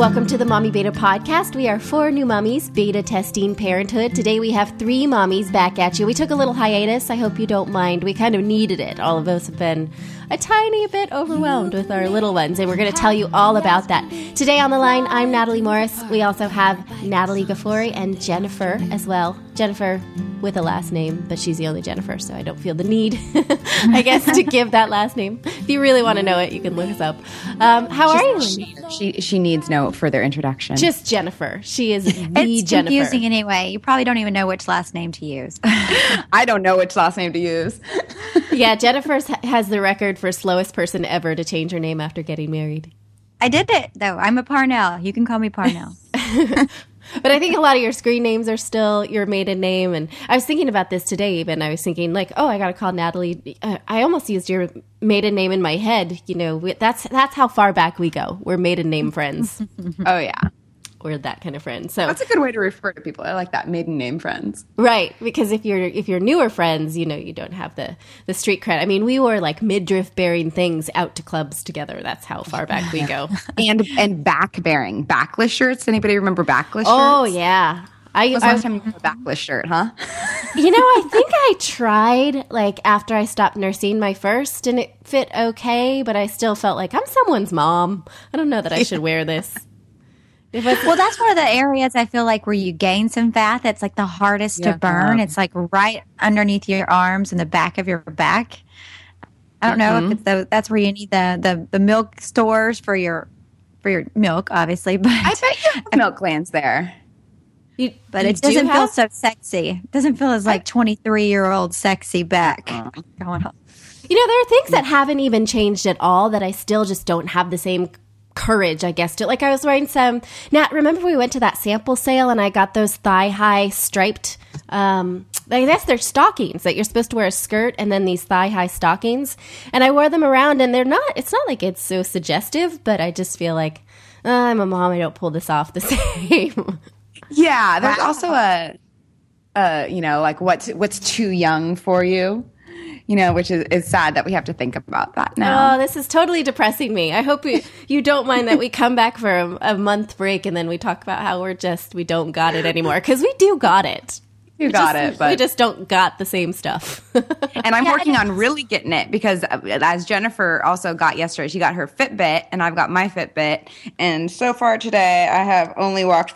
Welcome to the Mommy Beta Podcast. We are 4 new mommies beta testing parenthood. Today we have 3 mommies back at you. We took a little hiatus. I hope you don't mind. We kind of needed it. All of us have been a tiny bit overwhelmed with our little ones, and we're going to tell you all about that. Today on the line, I'm Natalie Morris. We also have Natalie Ghafouri and Jennifer as well. Jennifer with a last name, but she's the only Jennifer, so I don't feel the need, I guess, to give that last name. If you really want to know it, you can look us up. How are you? She needs no further introduction. Just Jennifer. She is the it's Jennifer. It's confusing anyway. You probably don't even know which last name to use. I don't know which last name to use. Yeah, Jennifer has the record for slowest person ever to change her name after getting married. I did it, though. I'm a Parnell. You can call me Parnell. But I think a lot of your screen names are still your maiden name. And I was thinking about this today even. I was thinking like, oh, I got to call Natalie. I almost used your maiden name in my head. You know, that's how far back we go. We're maiden name friends. Oh, yeah. We're that kind of friend. So that's a good way to refer to people. I like that, maiden name friends. Right, because if you're newer friends, you know, you don't have the street cred. I mean, we wore like midriff bearing things out to clubs together. That's how far back we go. and back bearing backless shirts. Anybody remember backless shirts? Oh yeah. When was the last time you wore a backless shirt, huh? You know, I think I tried like after I stopped nursing my first, and it fit okay, but I still felt like I'm someone's mom. I don't know that I should wear this. Well, that's one of the areas I feel like where you gain some fat that's like the hardest to burn. It's like right underneath your arms and the back of your back. I don't know if it's that's where you need the milk stores for your milk, obviously. But I bet you have milk glands there. But it doesn't feel so sexy. It doesn't feel as like 23-year-old sexy back going on. You know, there are things that haven't even changed at all that I still just don't have the same courage, I guess, to like. I was wearing some. Nat, remember we went to that sample sale and I got those thigh-high striped. I guess they're stockings that you're supposed to wear a skirt and then these thigh-high stockings. And I wore them around, and they're not. It's not like it's so suggestive, but I just feel like I'm a mom. I don't pull this off the same. Yeah, there's also a you know, like what's too young for you. You know, which is sad that we have to think about that now. Oh, this is totally depressing me. I hope you don't mind that we come back for a month break and then we talk about how we don't got it anymore. Because we do got it. But we just don't got the same stuff. And I'm working on really getting it because as Jennifer also got yesterday, she got her Fitbit and I've got my Fitbit. And so far today, I have only walked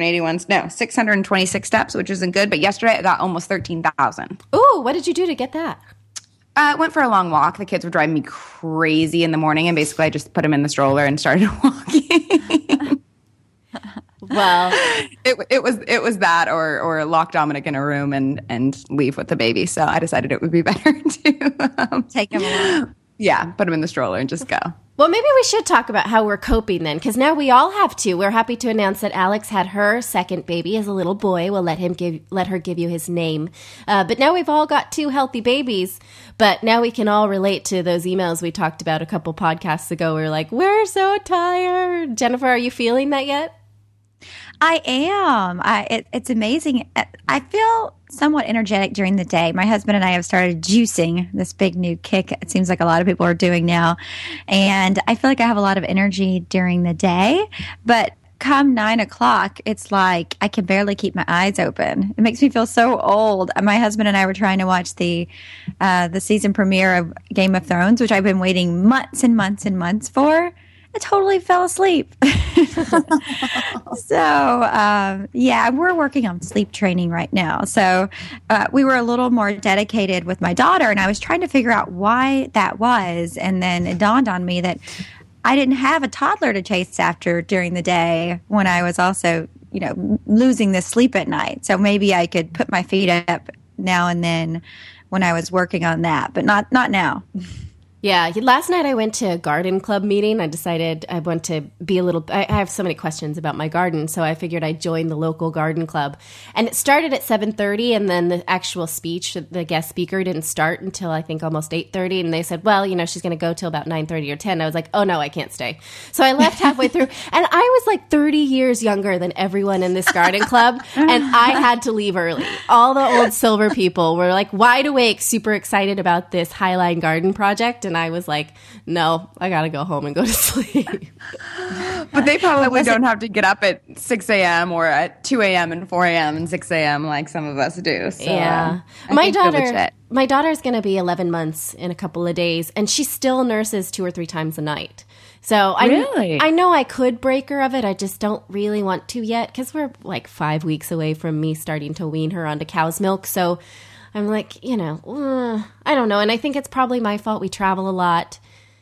626 steps, which isn't good. But yesterday, I got almost 13,000. Ooh, what did you do to get that? I went for a long walk. The kids were driving me crazy in the morning, and basically I just put them in the stroller and started walking. Well, it was that or lock Dominic in a room and leave with the baby. So I decided it would be better to take him along. Yeah, put him in the stroller and just go. Well, maybe we should talk about how we're coping then, because now we all have two. We're happy to announce that Alex had her second baby as a little boy. We'll let her give you his name. But now we've all got 2 healthy babies. But now we can all relate to those emails we talked about a couple podcasts ago. We were like, we're so tired. Jennifer, are you feeling that yet? I am. It's amazing. I feel somewhat energetic during the day. My husband and I have started juicing, this big new kick it seems like a lot of people are doing now. And I feel like I have a lot of energy during the day. But come 9 o'clock, it's like I can barely keep my eyes open. It makes me feel so old. My husband and I were trying to watch the season premiere of Game of Thrones, which I've been waiting months and months and months for. I totally fell asleep. So, yeah, we're working on sleep training right now. So we were a little more dedicated with my daughter, and I was trying to figure out why that was. And then it dawned on me that I didn't have a toddler to chase after during the day when I was also, you know, losing the sleep at night. So maybe I could put my feet up now and then when I was working on that, but not now. Yeah, last night I went to a garden club meeting. I decided I want to be I have so many questions about my garden, so I figured I'd join the local garden club. And it started at 7:30, and then the actual speech, the guest speaker, didn't start until I think almost 8:30. And they said, well, you know, she's going to go till about 9:30 or 10. I was like, oh, no, I can't stay. So I left halfway through. And I was like 30 years younger than everyone in this garden club, and I had to leave early. All the old silver people were like wide awake, super excited about this Highline Garden project. and I was like, no, I got to go home and go to sleep. But they probably don't have to get up at 6 a.m. or at 2 a.m. and 4 a.m. and 6 a.m. like some of us do. So, yeah. My daughter's going to be 11 months in a couple of days, and she still nurses 2 or 3 times a night. So I know I could break her of it. I just don't really want to yet because we're like 5 weeks away from me starting to wean her onto cow's milk. So I'm like, I don't know. And I think it's probably my fault. We travel a lot.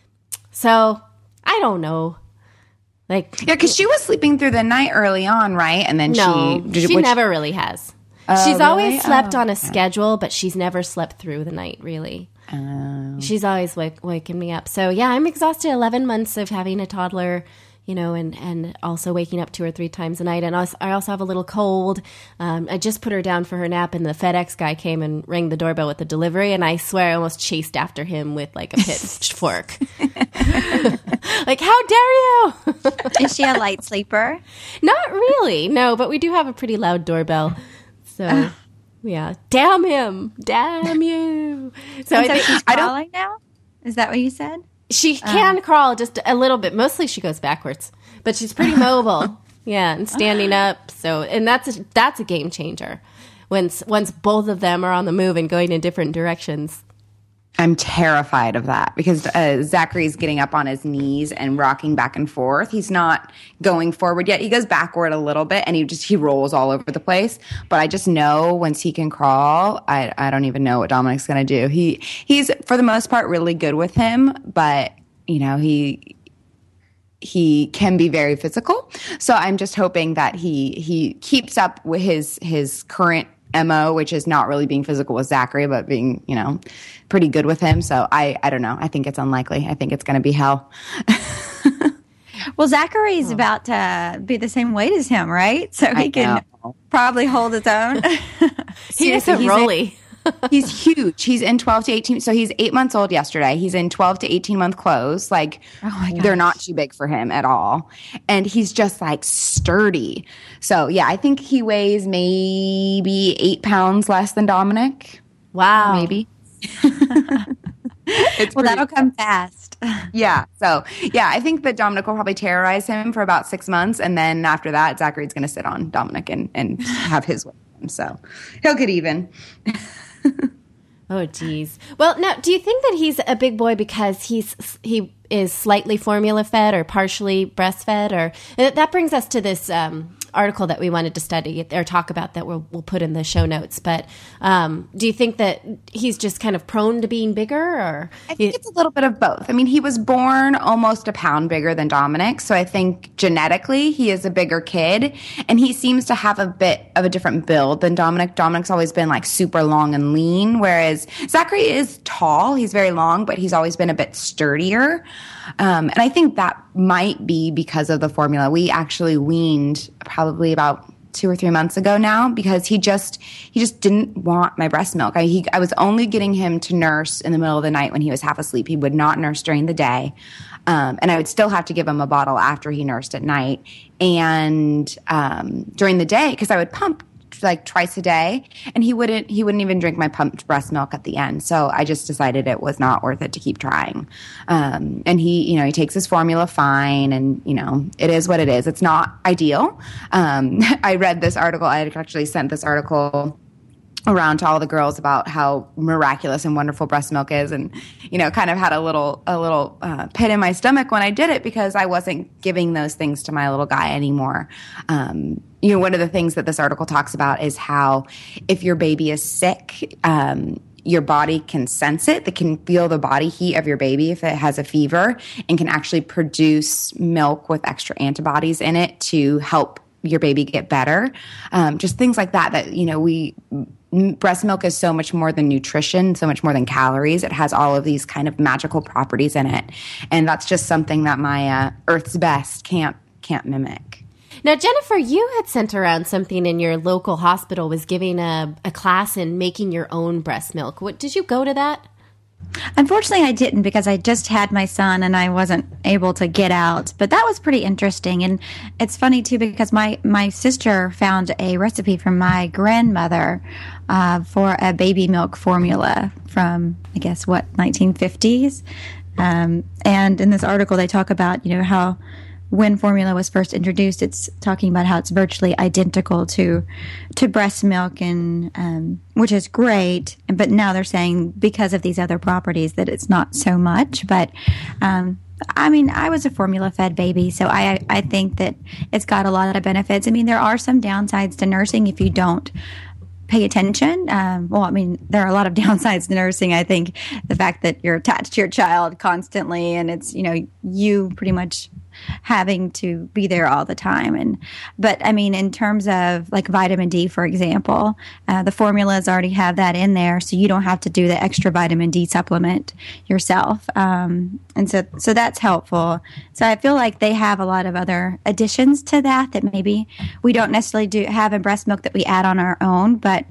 So I don't know. Yeah, because she was sleeping through the night early on, right? And then she never really has. She's always slept on a schedule, but she's never slept through the night, really. She's always waking me up. So, yeah, I'm exhausted. 11 months of having a toddler, and also waking up 2 or 3 times a night. And I also have a little cold. I just put her down for her nap, and the FedEx guy came and rang the doorbell with the delivery. And I swear I almost chased after him with, like, a pitchfork. Like, how dare you? Is she a light sleeper? Not really, no. But we do have a pretty loud doorbell. So... yeah. Damn him. Damn you. So she's crawling now? Is that what you said? She can crawl just a little bit. Mostly she goes backwards. But she's pretty mobile. Yeah, and standing up. So, and that's a game changer. Once both of them are on the move and going in different directions. I'm terrified of that because Zachary's getting up on his knees and rocking back and forth. He's not going forward yet. He goes backward a little bit and he rolls all over the place. But I just know once he can crawl, I don't even know what Dominic's going to do. He's for the most part really good with him, but he can be very physical. So I'm just hoping that he keeps up with his current MO, which is not really being physical with Zachary, but being, pretty good with him. So I don't know. I think it's unlikely. I think it's going to be hell. Well, Zachary's about to be the same weight as him, right? So he can probably hold his own. He isn't Rolly. He's huge. He's in 12 to 18. So he's 8 months old yesterday. He's in 12 to 18 month clothes. Like they're not too big for him at all. And he's just like sturdy. So yeah, I think he weighs maybe 8 pounds less than Dominic. Wow. Maybe. Well, that'll come fast. Yeah. So yeah, I think that Dominic will probably terrorize him for about 6 months. And then after that, Zachary's going to sit on Dominic and have his way. So he'll get even. Oh, geez. Well, now, do you think that he's a big boy because he is slightly formula fed or partially breastfed? Or that brings us to this article that we wanted to study or talk about that we'll put in the show notes. But do you think that he's just kind of prone to being bigger? Or I think it's a little bit of both. I mean, he was born almost a pound bigger than Dominic. So I think genetically he is a bigger kid. And he seems to have a bit of a different build than Dominic. Dominic's always been like super long and lean, whereas Zachary is tall. He's very long, but he's always been a bit sturdier. And I think that might be because of the formula. We actually weaned probably about 2 or 3 months ago now because he just didn't want my breast milk. I was only getting him to nurse in the middle of the night when he was half asleep. He would not nurse during the day. And I would still have to give him a bottle after he nursed at night. And during the day, because I would pump like twice a day, and he wouldn't even drink my pumped breast milk at the end. So I just decided it was not worth it to keep trying. And he takes his formula fine, and it is what it is. It's not ideal. I read this article. I had actually sent this article around to all the girls about how miraculous and wonderful breast milk is, and kind of had a little pit in my stomach when I did it because I wasn't giving those things to my little guy anymore. One of the things that this article talks about is how if your baby is sick, your body can sense it. They can feel the body heat of your baby if it has a fever, and can actually produce milk with extra antibodies in it to help your baby get better. Just things like that breast milk is so much more than nutrition, so much more than calories. It has all of these kind of magical properties in it. And that's just something that my Earth's Best can't mimic. Now, Jennifer, you had sent around something in your local hospital, was giving a class in making your own breast milk. Did you go to that? Unfortunately, I didn't because I just had my son and I wasn't able to get out. But that was pretty interesting. And it's funny, too, because my sister found a recipe from my grandmother for a baby milk formula from, 1950s. And in this article, they talk about, how when formula was first introduced, it's talking about how it's virtually identical to breast milk, and which is great. But now they're saying because of these other properties that it's not so much. But I was a formula-fed baby, so I think that it's got a lot of benefits. There are some downsides to nursing if you don't pay attention. There are a lot of downsides to nursing. I think the fact that you're attached to your child constantly, and it's, you pretty much having to be there all the time. But in terms of like vitamin D, for example, the formulas already have that in there, so you don't have to do the extra vitamin D supplement yourself. And so that's helpful. So I feel like they have a lot of other additions to that maybe we don't necessarily have in breast milk that we add on our own, but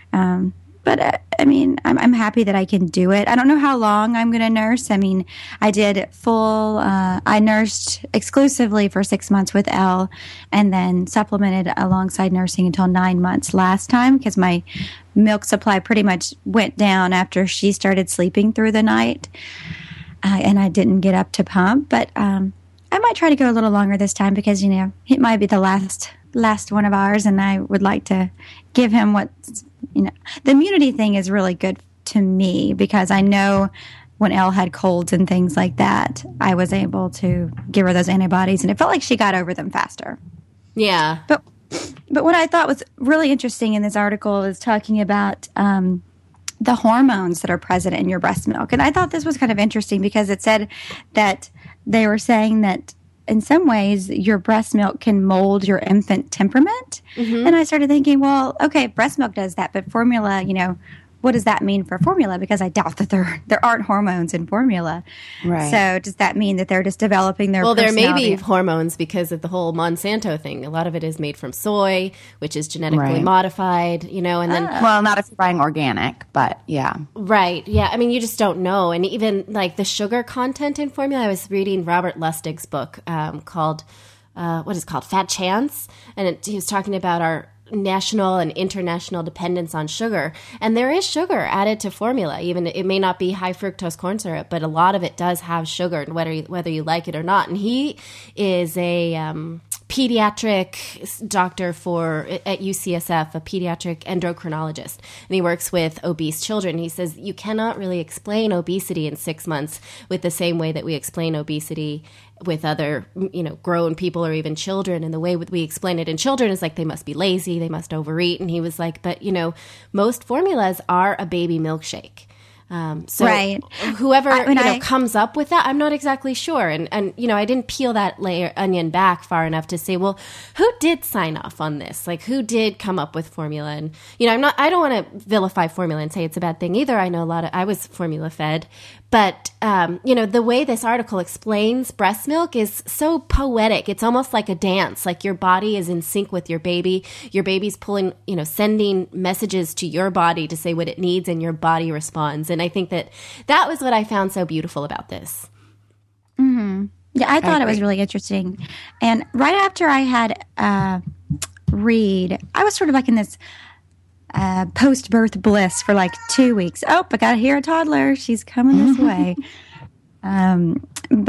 I'm happy that I can do it. I don't know how long I'm going to nurse. I did I nursed exclusively for 6 months with Elle, and then supplemented alongside nursing until 9 months last time, because my milk supply pretty much went down after she started sleeping through the night, and I didn't get up to pump. But I might try to go a little longer this time, because, it might be the last one of ours, and I would like to give him what's, the immunity thing is really good to me, because I know when Elle had colds and things like that, I was able to give her those antibodies, and it felt like she got over them faster. Yeah. But what I thought was really interesting in this article is talking about the hormones that are present in your breast milk. And I thought this was kind of interesting, because it said that they were saying that in some ways, your breast milk can mold your infant temperament. Mm-hmm. And I started thinking, well, okay, breast milk does that, but formula, what does that mean for formula? Because I doubt that there aren't hormones in formula. Right. So does that mean that they're just developing their personality? There may be personality? hormones because of the whole Monsanto thing. A lot of it is made from soy, which is genetically modified, and then... Well, not if you're buying organic, but yeah. Right. Yeah. You just don't know. And even like the sugar content in formula, I was reading Robert Lustig's book called, what is it called? Fat Chance. And he was talking about our national and international dependence on sugar. And there is sugar added to formula. Even it may not be high fructose corn syrup, but a lot of it does have sugar, whether you like it or not. And he is a pediatric doctor at UCSF, a pediatric endocrinologist, and he works with obese children. He says you cannot really explain obesity in 6 months with the same way that we explain obesity with other, grown people or even children. And the way we explain it in children is like they must be lazy, they must overeat. And he was like, but most formulas are a baby milkshake. Right. Whoever comes up with that, I'm not exactly sure. And I didn't peel that onion back far enough to say, well, who did sign off on this? Like, who did come up with formula? And, I don't want to vilify formula and say it's a bad thing either. I know I was formula fed, but, the way this article explains breast milk is so poetic. It's almost like a dance, like your body is in sync with your baby. Your baby's pulling, sending messages to your body to say what it needs, and your body responds. And I think that was what I found so beautiful about this. Mm-hmm. Yeah, I thought it was really interesting. And right after I had Reed, I was sort of like in this post-birth bliss for like 2 weeks. Oh, I got to hear a toddler. She's coming this way. And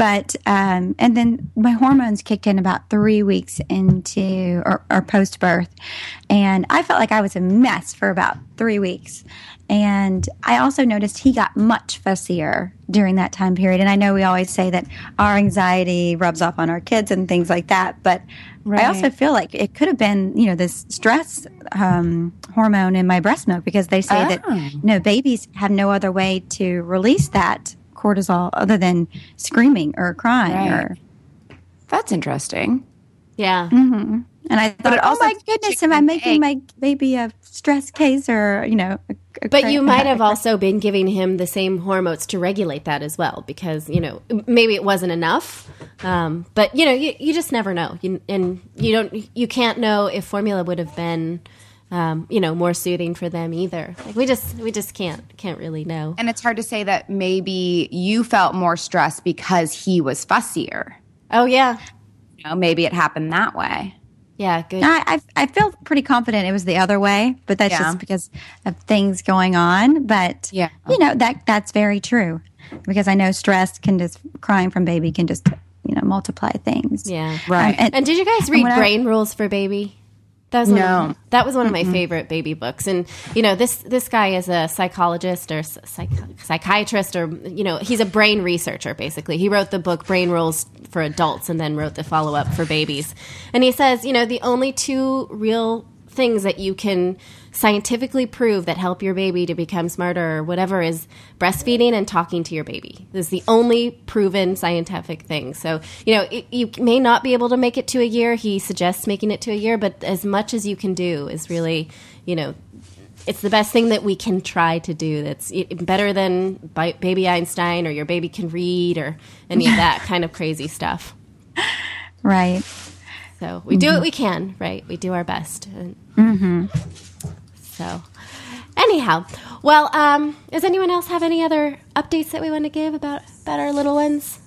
then my hormones kicked in about 3 weeks into or post-birth. And I felt like I was a mess for about 3 weeks. And I also noticed he got much fussier during that time period. And I know we always say that our anxiety rubs off on our kids and things like that. But I also feel like it could have been, this stress hormone in my breast milk, because they say that, babies have no other way to release that cortisol other than screaming or crying. Right. That's interesting. Yeah. Mm-hmm. And I thought, oh my goodness, am I making my baby a stress case or, But you might have also been giving him the same hormones to regulate that as well, because, maybe it wasn't enough. But, you just never know. You can't know if formula would have been, more soothing for them either. Like we just can't really know. And it's hard to say that maybe you felt more stressed because he was fussier. Oh, yeah. Maybe it happened that way. Yeah, good. I feel pretty confident it was the other way, but that's just because of things going on. But, that's very true. because I know stress can just, crying from baby can just, multiply things. Yeah. Right. And did you guys read Brain Rules for Baby? That was one of my favorite baby books. And, this guy is a psychologist or psychiatrist, or, he's a brain researcher, basically. He wrote the book Brain Rules for Adults and then wrote the follow-up for babies. And he says, the only two real things that you can scientifically prove that help your baby to become smarter or whatever is breastfeeding and talking to your baby. This is the only proven scientific thing. So, you may not be able to make it to a year. He suggests making it to a year, but as much as you can do is really, it's the best thing that we can try to do. That's better than Baby Einstein or your baby can read or any of that kind of crazy stuff. Right. So we do what we can, right? We do our best. So anyhow, well, does anyone else have any other updates that we want to give about our little ones?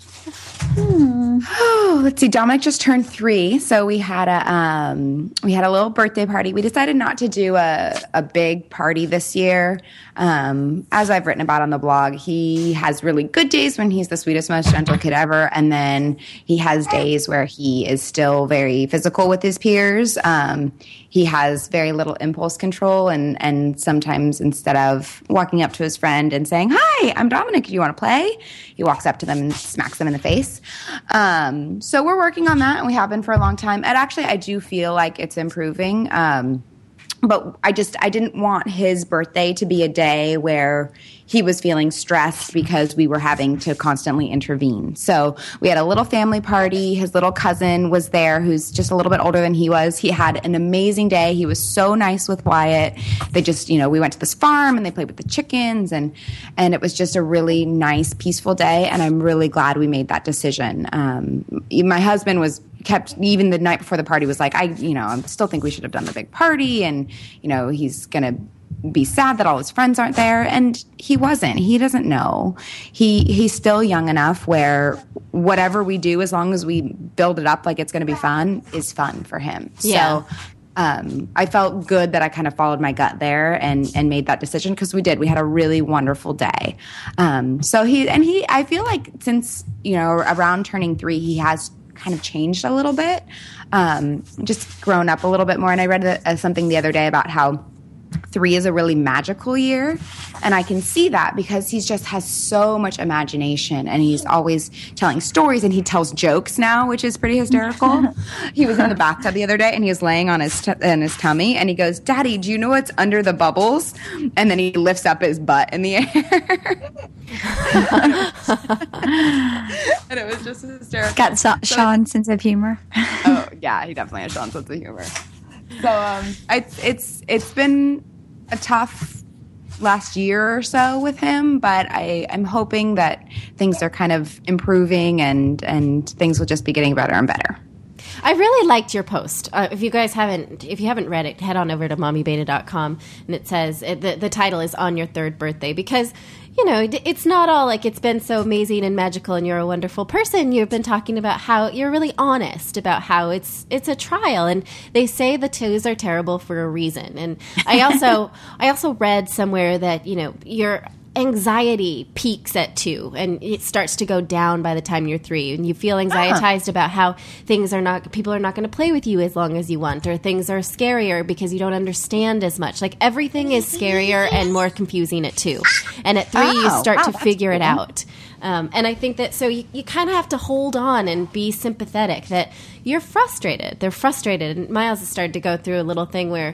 Let's see. Dominic just turned 3, so we had a little birthday party. We decided not to do a big party this year. As I've written about on the blog, he has really good days when he's the sweetest, most gentle kid ever, and then he has days where he is still very physical with his peers. He has very little impulse control, and sometimes instead of walking up to his friend and saying, "Hi, I'm Dominic, do you want to play?" he walks up to them and smacks them in the face. So we're working on that, and we have been for a long time. And actually, I do feel like it's improving. But I didn't want his birthday to be a day where he was feeling stressed because we were having to constantly intervene. So we had a little family party. His little cousin was there, who's just a little bit older than he was. He had an amazing day. He was so nice with Wyatt. They just, we went to this farm and they played with the chickens, and it was just a really nice, peaceful day. And I'm really glad we made that decision. My husband kept, even the night before the party, was like, I still think we should have done the big party, and he's gonna be sad that all his friends aren't there, and he wasn't. He doesn't know. He's still young enough where whatever we do, as long as we build it up like it's going to be fun, is fun for him. Yeah. So I felt good that I kind of followed my gut there and made that decision, because we did. We had a really wonderful day. I feel like since around turning 3, he has kind of changed a little bit, just grown up a little bit more. And I read something the other day about how 3 is a really magical year, and I can see that because he just has so much imagination, and he's always telling stories, and he tells jokes now, which is pretty hysterical. He was in the bathtub the other day, and he was laying on his tummy, and he goes, "Daddy, do you know what's under the bubbles?" And then he lifts up his butt in the air. And it was just hysterical. Got Sean's sense of humor. Oh yeah, he definitely has Sean's sense of humor. So it's been a tough last year or so with him, but I'm hoping that things are kind of improving and things will just be getting better and better. I really liked your post. If you haven't read it, head on over to mommybeta.com, and it says the title is "On Your Third Birthday," because it's not all like it's been so amazing and magical and you're a wonderful person. You've been talking about how you're really honest about how it's a trial, and they say the 2s are terrible for a reason. And I also read somewhere that your anxiety peaks at 2 and it starts to go down by the time you're 3, and you feel anxietized about how people are not going to play with you as long as you want, or things are scarier because you don't understand as much. Like everything is scarier and more confusing at 2, and at 3 you start to figure it out. And I think that so you kind of have to hold on and be sympathetic that you're frustrated. They're frustrated, and Miles has started to go through a little thing where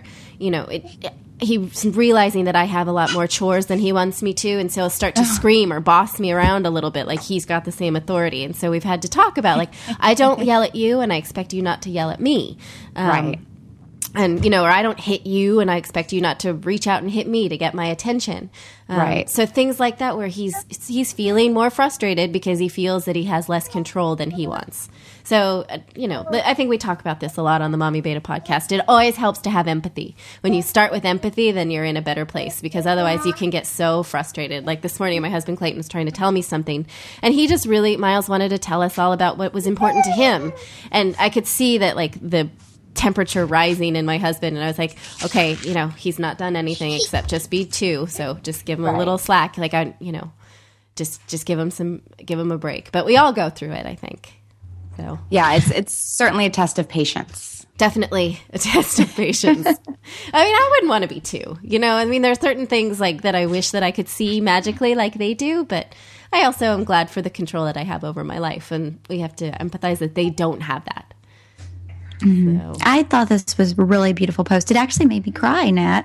he's realizing that I have a lot more chores than he wants me to, and so he'll start to scream or boss me around a little bit like he's got the same authority. And so we've had to talk about, like, I don't yell at you, and I expect you not to yell at me. Right. And, or I don't hit you, and I expect you not to reach out and hit me to get my attention. Right. So things like that where he's feeling more frustrated because he feels that he has less control than he wants. So, I think we talk about this a lot on the Mommy Beta podcast. It always helps to have empathy. When you start with empathy, then you're in a better place, because otherwise you can get so frustrated. Like this morning, my husband Clayton was trying to tell me something, and he just Miles wanted to tell us all about what was important to him. And I could see that, like, the temperature rising in my husband, and I was like, okay, he's not done anything except just be 2, so just give him a little slack. Like, just give them a break. But we all go through it, I think. So yeah, it's certainly a test of patience. Definitely a test of patience. I mean, I wouldn't want to be two. I mean, there are certain things like that I wish that I could see magically like they do, but I also am glad for the control that I have over my life, and we have to empathize that they don't have that. Mm-hmm. So. I thought this was a really beautiful post. It actually made me cry, Nat.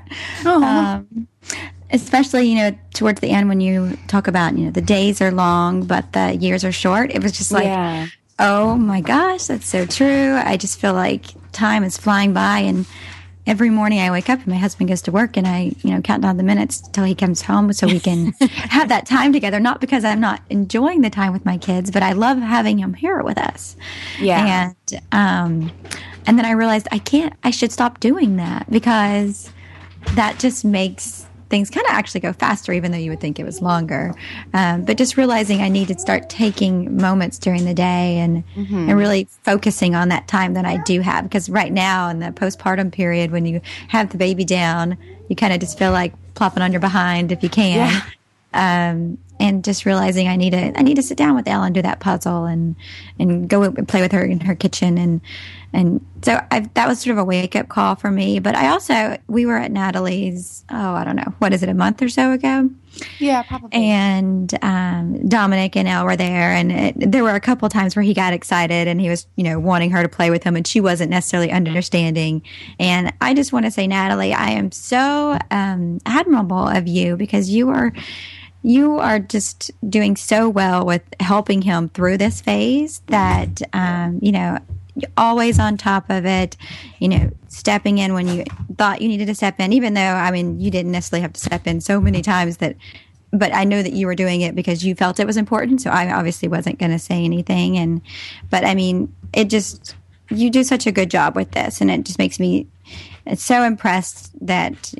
Especially, towards the end when you talk about, the days are long, but the years are short. It was just like, oh my gosh, that's so true. I just feel like time is flying by, and every morning I wake up and my husband goes to work and I, count down the minutes till he comes home so we can have that time together. Not because I'm not enjoying the time with my kids, but I love having him here with us. Yeah. And then I realized I should stop doing that because that just makes things kind of actually go faster, even though you would think it was longer. But just realizing I need to start taking moments during the day and really focusing on that time that I do have. Because right now in the postpartum period, when you have the baby down, you kind of just feel like plopping on your behind if you can. Yeah. And just realizing I need to sit down with Elle and do that puzzle and go and play with her in her kitchen and so that was sort of a wake up call for me. But we were at Natalie's, I don't know, what is it, a month or so ago? Yeah, probably. And Dominic and Elle were there, and there were a couple of times where he got excited and he was, wanting her to play with him, and she wasn't necessarily understanding. And I just want to say, Natalie, I am so admirable of you because you are just doing so well with helping him through this phase that, you're always on top of it, stepping in when you thought you needed to step in, even though, you didn't necessarily have to step in so many times but I know that you were doing it because you felt it was important. So I obviously wasn't going to say anything. But you do such a good job with this, and it just makes me so impressed that,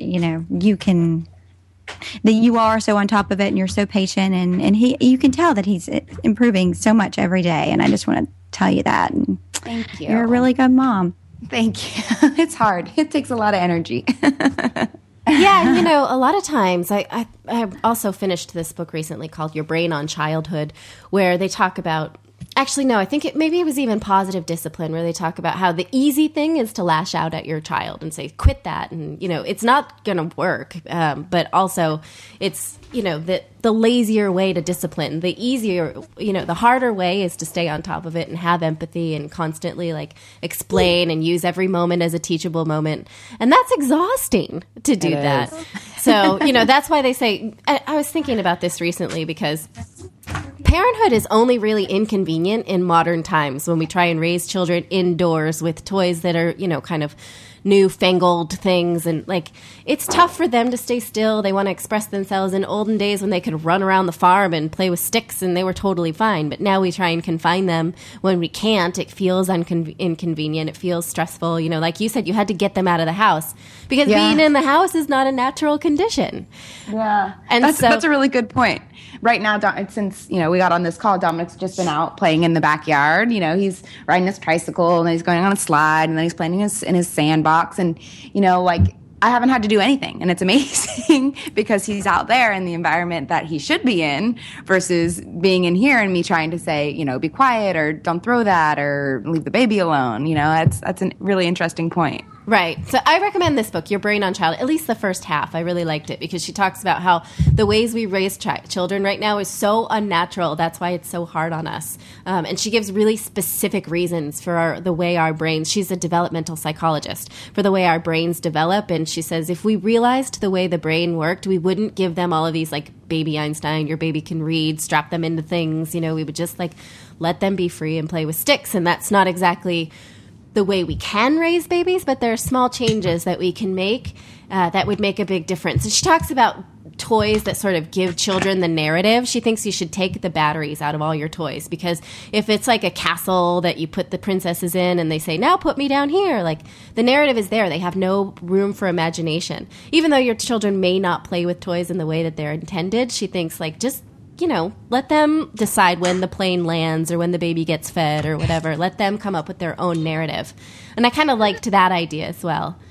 that you are so on top of it and you're so patient and you can tell that he's improving so much every day. And I just want to tell you that. And thank you. You're a really good mom. Thank you. It's hard. It takes a lot of energy. Yeah, a lot of times I also finished this book recently called Your Brain on Childhood, where they talk about, actually, no, I think maybe it was even Positive Discipline, where they talk about how the easy thing is to lash out at your child and say, quit that. And, it's not going to work. But also it's, the lazier way to discipline, the easier, the harder way is to stay on top of it and have empathy and constantly explain and use every moment as a teachable moment. And that's exhausting to do that. So, that's why they say, I was thinking about this recently because parenthood is only really inconvenient in modern times when we try and raise children indoors with toys that are, kind of newfangled things. And it's tough for them to stay still. They want to express themselves. In olden days when they could run around the farm and play with sticks and they were totally fine. But now we try and confine them when we can't. It feels inconvenient. It feels stressful. Like you said, you had to get them out of the house because being in the house is not a natural condition. Yeah. And that's a really good point. Right now, since, we got on this call, Dominic's just been out playing in the backyard. He's riding his tricycle and he's going on a slide and then he's playing in his sandbox. And, I haven't had to do anything. And it's amazing because he's out there in the environment that he should be in versus being in here and me trying to say, be quiet or don't throw that or leave the baby alone. That's a really interesting point. Right. So I recommend this book, Your Brain on Child, at least the first half. I really liked it because she talks about how the ways we raise children right now is so unnatural. That's why it's so hard on us. And she gives really specific reasons for the way our brains, she's a developmental psychologist, for the way our brains develop. And she says if we realized the way the brain worked, we wouldn't give them all of these baby Einstein, your baby can read, strap them into things. We would just let them be free and play with sticks. And that's not exactly the way we can raise babies, but there are small changes that we can make that would make a big difference. And she talks about toys that sort of give children the narrative. She thinks you should take the batteries out of all your toys because if it's like a castle that you put the princesses in and they say, now put me down here, the narrative is there. They have no room for imagination. Even though your children may not play with toys in the way that they're intended, she thinks just let them decide when the plane lands or when the baby gets fed or whatever. Let them come up with their own narrative. And I kind of liked that idea as well.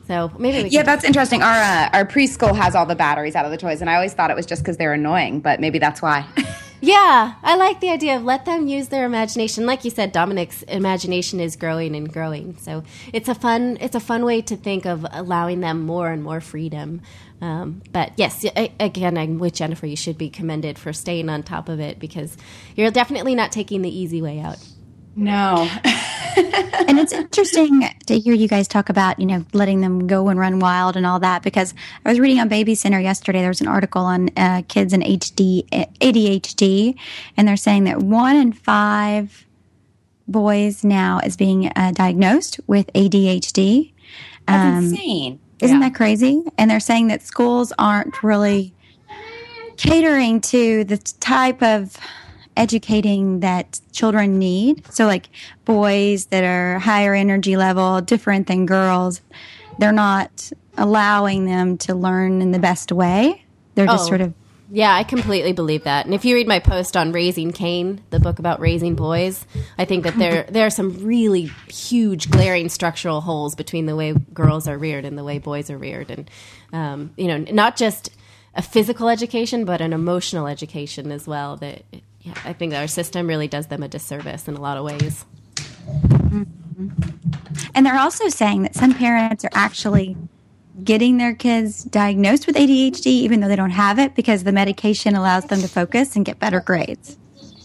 So maybe we Yeah, that's interesting. Our preschool has all the batteries out of the toys, and I always thought it was just because they're annoying, but maybe that's why. Yeah, I like the idea of let them use their imagination. Like you said, Dominic's imagination is growing and growing. So it's a fun way to think of allowing them more and more freedom. But yes, again, I'm with Jennifer. You should be commended for staying on top of it because you're definitely not taking the easy way out. No. And it's interesting to hear you guys talk about, letting them go and run wild and all that, because I was reading on Baby Center yesterday, there was an article on kids and ADHD, and they're saying that 1 in 5 boys now is being diagnosed with ADHD. That's insane. Isn't that crazy? And they're saying that schools aren't really catering to the type of educating that children need. So like boys that are higher energy level, different than girls, they're not allowing them to learn in the best way. They're just sort of... Yeah, I completely believe that. And if you read my post on Raising Cain, the book about raising boys, I think that there are some really huge glaring structural holes between the way girls are reared and the way boys are reared. And, not just a physical education, but an emotional education as well. That I think that our system really does them a disservice in a lot of ways. Mm-hmm. And they're also saying that some parents are actually getting their kids diagnosed with ADHD, even though they don't have it, because the medication allows them to focus and get better grades.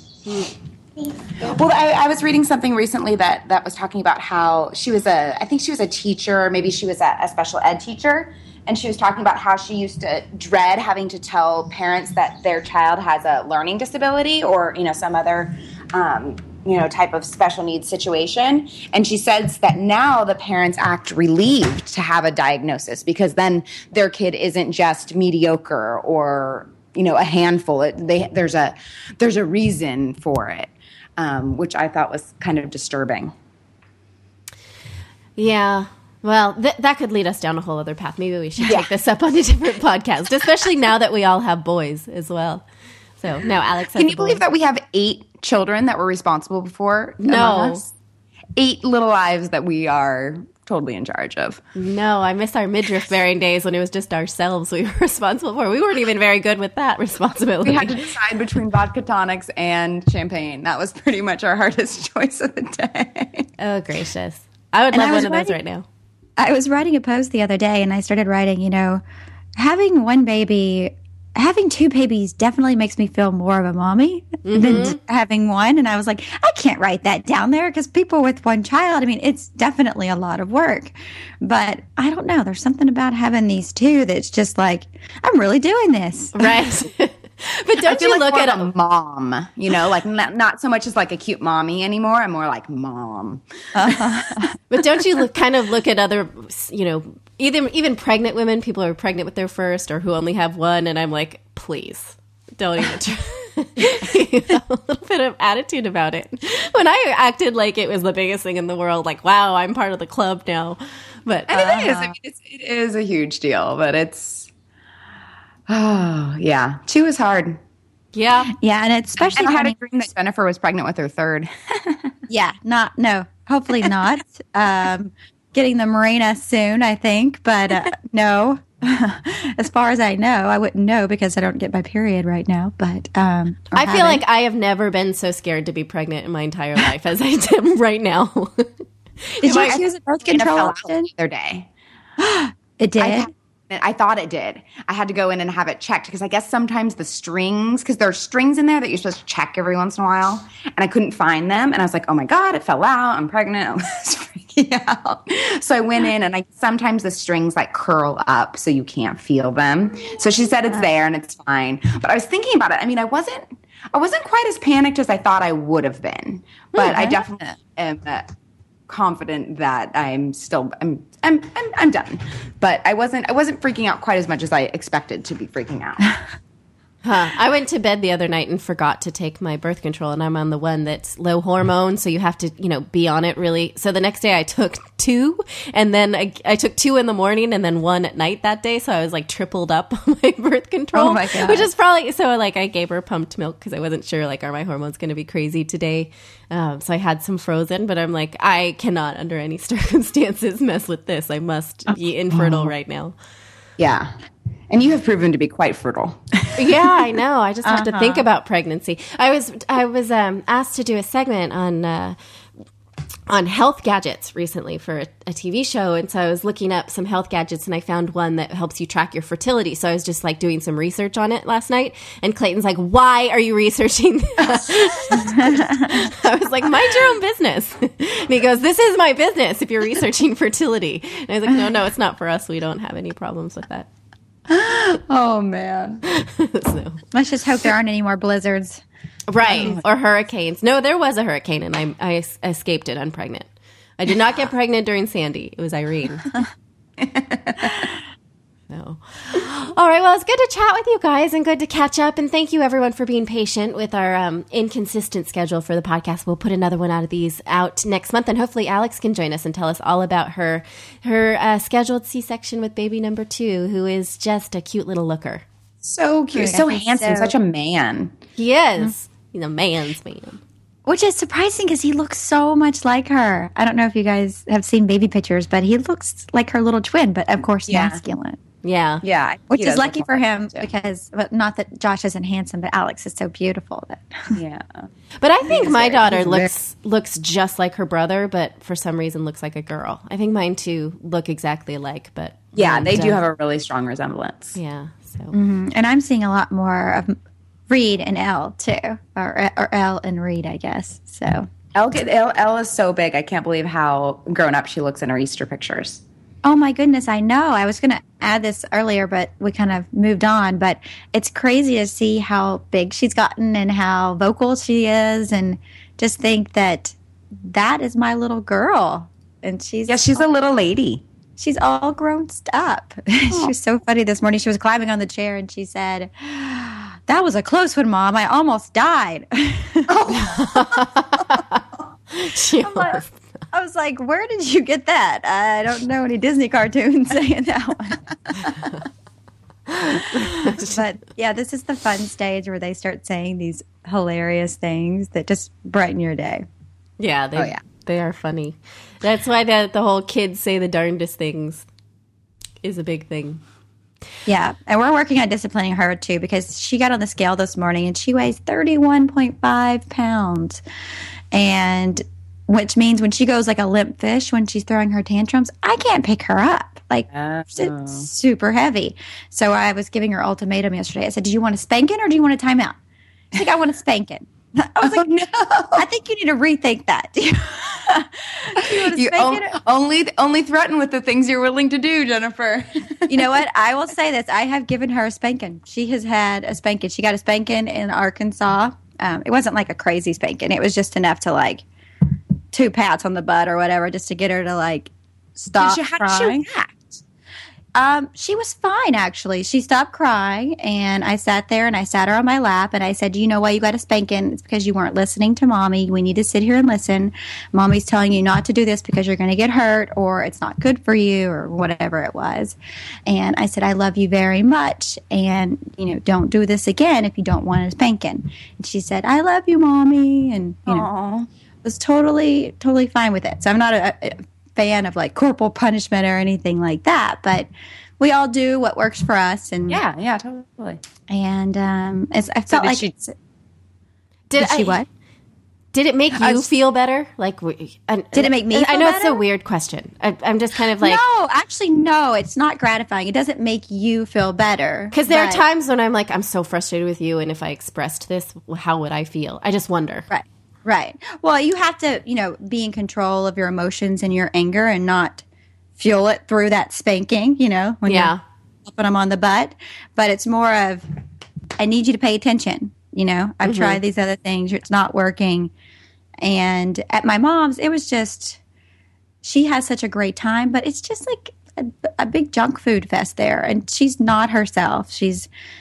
Well, I was reading something recently that was talking about how I think she was a teacher, or maybe she was a special ed teacher, and she was talking about how she used to dread having to tell parents that their child has a learning disability or, some other type of special needs situation. And she says that now the parents act relieved to have a diagnosis because then their kid isn't just mediocre or, a handful. There's a reason for it, which I thought was kind of disturbing. Yeah. Well, that could lead us down a whole other path. Maybe we should take this up on a different podcast, especially now that we all have boys as well. So now Alex has Can you believe that we have 8 children that we're responsible for? No. 8 little lives that we are totally in charge of. No, I miss our midriff bearing days when it was just ourselves we were responsible for. We weren't even very good with that responsibility. We had to decide between vodka tonics and champagne. That was pretty much our hardest choice of the day. Oh, gracious. I would love one of those right now. I was writing a post the other day and I started writing, having 2 babies definitely makes me feel more of a mommy than having one. And I was like, I can't write that down there because people with one child, it's definitely a lot of work. But I don't know. There's something about having these 2 that's just like, I'm really doing this. Right. But don't you look at a mom, like not so much as like a cute mommy anymore. I'm more like mom. But don't you look at other, even pregnant women, people who are pregnant with their first or who only have one. And I'm like, please don't even try. A little bit of attitude about it. When I acted like it was the biggest thing in the world, like, wow, I'm part of the club now. But and it is. It is a huge deal, but it's, oh, yeah. 2 is hard. Yeah. Yeah, and it's especially... I had a dream that Jennifer was pregnant with her 3rd. Yeah, hopefully not. Getting the Mirena soon, I think, but no. As far as I know, I wouldn't know because I don't get my period right now, but... I feel like I have never been so scared to be pregnant in my entire life as I am right now. Did you use a birth control option? The other day. It did? I thought it did. I had to go in and have it checked because I guess sometimes the strings, because there are strings in there that you're supposed to check every once in a while, and I couldn't find them. And I was like, oh my God, it fell out. I'm pregnant. I was freaking out. So I went in and sometimes the strings like curl up so you can't feel them. So she said it's there and it's fine. But I was thinking about it. I wasn't quite as panicked as I thought I would have been, but I definitely am confident that I'm done. But I wasn't freaking out quite as much as I expected to be freaking out. I went to bed the other night and forgot to take my birth control, and I'm on the one that's low hormone, so you have to, be on it really. So the next day I took 2, and then I took 2 in the morning and then 1 at night that day, so I was like tripled up on my birth control. Oh my God. Which is probably, so like I gave her pumped milk because I wasn't sure, like, are my hormones going to be crazy today? So I had some frozen, but I'm like, I cannot under any circumstances mess with this. I must be infertile right now. Yeah. And you have proven to be quite fertile. Yeah, I know. I just have to think about pregnancy. I was asked to do a segment on health gadgets recently for a TV show, and so I was looking up some health gadgets, and I found one that helps you track your fertility. So I was just like doing some research on it last night, and Clayton's like, "Why are you researching this?" I was like, "Mind your own business." And he goes, "This is my business if you're researching fertility." And I was like, "No, it's not for us. We don't have any problems with that." Oh, man. So. Let's just hope there aren't any more blizzards. Right. Or hurricanes. No, there was a hurricane, and I escaped it unpregnant. I did not get pregnant during Sandy. It was Irene. So. All right. Well, it's good to chat with you guys and good to catch up. And thank you, everyone, for being patient with our inconsistent schedule for the podcast. We'll put another one out next month. And hopefully Alex can join us and tell us all about her scheduled C-section with baby number 2, who is just a cute little looker. So cute. So handsome. Such a man. He is. He's a man's man. Which is surprising because he looks so much like her. I don't know if you guys have seen baby pictures, but he looks like her little twin, but of course masculine. Yeah. Yeah. Which is lucky for him because, but not that Josh isn't handsome, but Alex is so beautiful. Yeah. But I think my daughter looks just like her brother, but for some reason looks like a girl. I think mine too look exactly alike, but. Yeah, they do have a really strong resemblance. Yeah. So. Mm-hmm. And I'm seeing a lot more of Reed and Elle too, or Elle and Reed, I guess. So. Elle is so big. I can't believe how grown up she looks in her Easter pictures. Oh my goodness, I know. I was going to add this earlier, but we kind of moved on. But it's crazy to see how big she's gotten and how vocal she is, and just think that is my little girl. And she's a little lady. She's all grown up. She was so funny this morning. She was climbing on the chair and she said, "That was a close one, Mom. I almost died." I was like, where did you get that? I don't know any Disney cartoons saying that one. But yeah, this is the fun stage where they start saying these hilarious things that just brighten your day. Yeah, they are funny. That's why the whole kids say the darndest things is a big thing. Yeah, and we're working on disciplining her too because she got on the scale this morning and she weighs 31.5 pounds. And which means when she goes like a limp fish when she's throwing her tantrums, I can't pick her up. Like, it's super heavy. So I was giving her ultimatum yesterday. I said, "Do you want a spanking or do you want a timeout?" She's like, "I want a spanking." I was like, "No, I think you need to rethink that." Do you only threaten with the things you're willing to do, Jennifer. You know what? I will say this. I have given her a spanking. She has had a spanking. She got a spanking in Arkansas. It wasn't like a crazy spanking. It was just enough to like 2 pats on the butt or whatever, just to get her to like stop crying. How did she react? She was fine, actually. She stopped crying, and I sat there and I sat her on my lap, and I said, "You know why you got a spanking? It's because you weren't listening to Mommy. We need to sit here and listen. Mommy's telling you not to do this because you're going to get hurt, or it's not good for you, or whatever it was." And I said, "I love you very much, and don't do this again if you don't want a spanking." And she said, "I love you, Mommy," and was totally fine with it. So I'm not a fan of like corporal punishment or anything like that, but we all do what works for us. And yeah, totally. And I felt like did she what? Did it make you feel better? Like, did it make me? I know better? It's a weird question. I'm just kind of like, no, actually, no. It's not gratifying. It doesn't make you feel better because there are times when I'm like, I'm so frustrated with you, and if I expressed this, how would I feel? I just wonder. Right. Well, you have to, be in control of your emotions and your anger and not fuel it through that spanking, when you're putting them on the butt. But it's more of, I need you to pay attention. I've tried these other things. It's not working. And at my mom's, it was just, she has such a great time, but it's just like a big junk food fest there. And she's not herself. She's,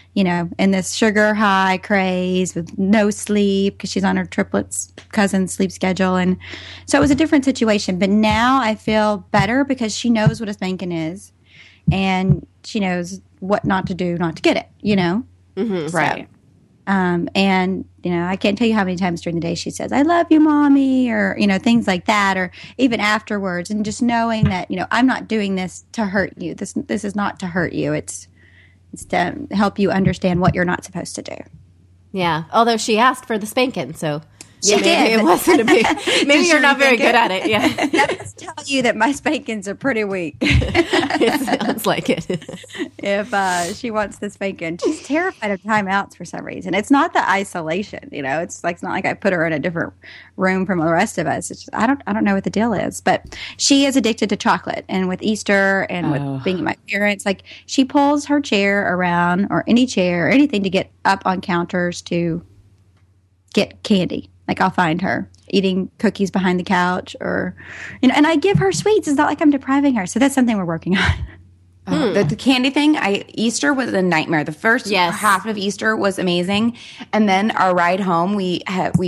in this sugar high craze with no sleep because she's on her triplets cousin's sleep schedule. And so it was a different situation. But now I feel better because she knows what a spanking is and she knows what not to do, not to get it, Mm-hmm. Right. And, I can't tell you how many times during the day she says, I love you, Mommy, or, things like that, or even afterwards. And just knowing that, I'm not doing this to hurt you. This is not to hurt you. It's to help you understand what you're not supposed to do. Yeah. Although she asked for the spanking, so She maybe did. it wasn't a big. Maybe you're not very good at it. Yeah. That must tell you that my spankings are pretty weak. It sounds like it. If she wants the spanking, she's terrified of timeouts for some reason. It's not the isolation, it's not like I put her in a different room from the rest of us. It's just, I don't know what the deal is, but she is addicted to chocolate, and with Easter and with being at my parents, like she pulls her chair around or any chair or anything to get up on counters to get candy. Like I'll find her eating cookies behind the couch or, and I give her sweets. It's not like I'm depriving her. So that's something we're working on. The candy thing, Easter was a nightmare. The first half of Easter was amazing. And then our ride home, we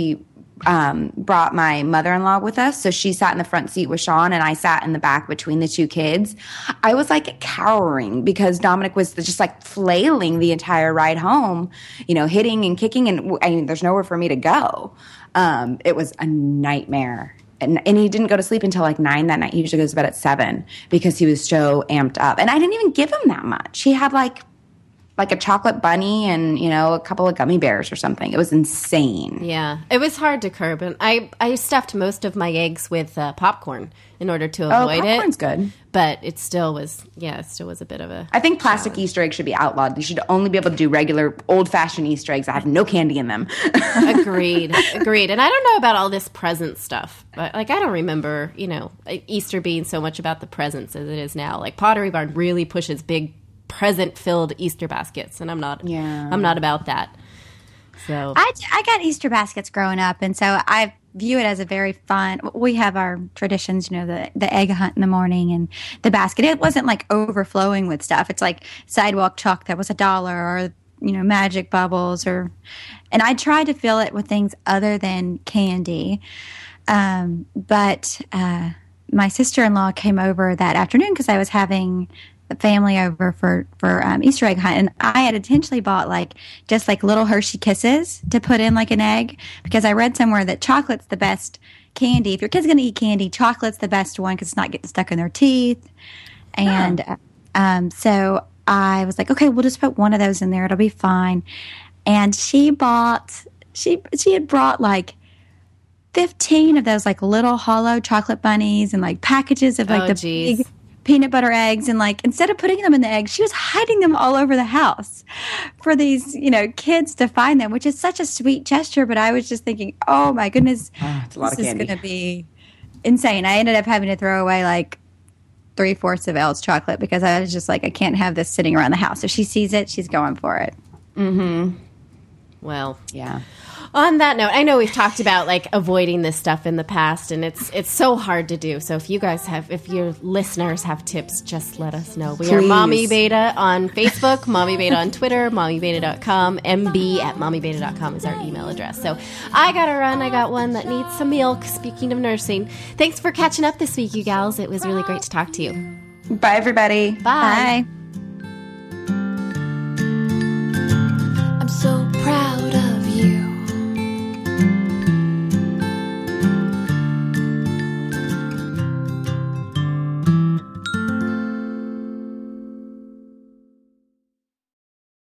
brought my mother-in-law with us. So she sat in the front seat with Sean and I sat in the back between the two kids. I was like cowering because Dominic was just like flailing the entire ride home, hitting and kicking. And there's nowhere for me to go. It was a nightmare. And he didn't go to sleep until like 9 that night. He usually goes to bed at 7 because he was so amped up. And I didn't even give him that much. He had like a chocolate bunny and, a couple of gummy bears or something. It was insane. Yeah. It was hard to curb. And I stuffed most of my eggs with popcorn in order to avoid it. Popcorn's good. But it still was a bit of a I think plastic Easter eggs should be outlawed. You should only be able to do regular old-fashioned Easter eggs that have no candy in them. Agreed. And I don't know about all this present stuff. But I don't remember, Easter being so much about the presents as it is now. Like Pottery Barn really pushes big present-filled Easter baskets, and I'm not about that. So I got Easter baskets growing up, and so I view it as a very fun. We have our traditions, the egg hunt in the morning and the basket. It wasn't like overflowing with stuff. It's like sidewalk chalk that was $1 or magic bubbles and I tried to fill it with things other than candy. But my sister-in-law came over that afternoon because I was having family over for Easter egg hunt, and I had intentionally bought just little Hershey Kisses to put in like an egg because I read somewhere that chocolate's the best candy. If your kid's going to eat candy, chocolate's the best one because it's not getting stuck in their teeth. And so I was like, okay, we'll just put one of those in there. It'll be fine. And she had brought 15 of those little hollow chocolate bunnies and packages of big peanut butter eggs, and instead of putting them in the egg, she was hiding them all over the house for these kids to find them, which is such a sweet gesture. But I was just thinking, oh my goodness, it's a lot of candy. This is going to be insane. I ended up having to throw away 3/4 of Elle's chocolate because I was just I can't have this sitting around the house. If she sees it, she's going for it. Well, yeah. On that note, I know we've talked about avoiding this stuff in the past, and it's so hard to do. So if your listeners have tips, just let us know. We are Mommy Beta on Facebook, Mommy Beta on Twitter, mommybeta.com, mb@mommybeta.com is our email address. So I got to run. I got one that needs some milk. Speaking of nursing, thanks for catching up this week, you gals. It was really great to talk to you. Bye, everybody. Bye. Bye.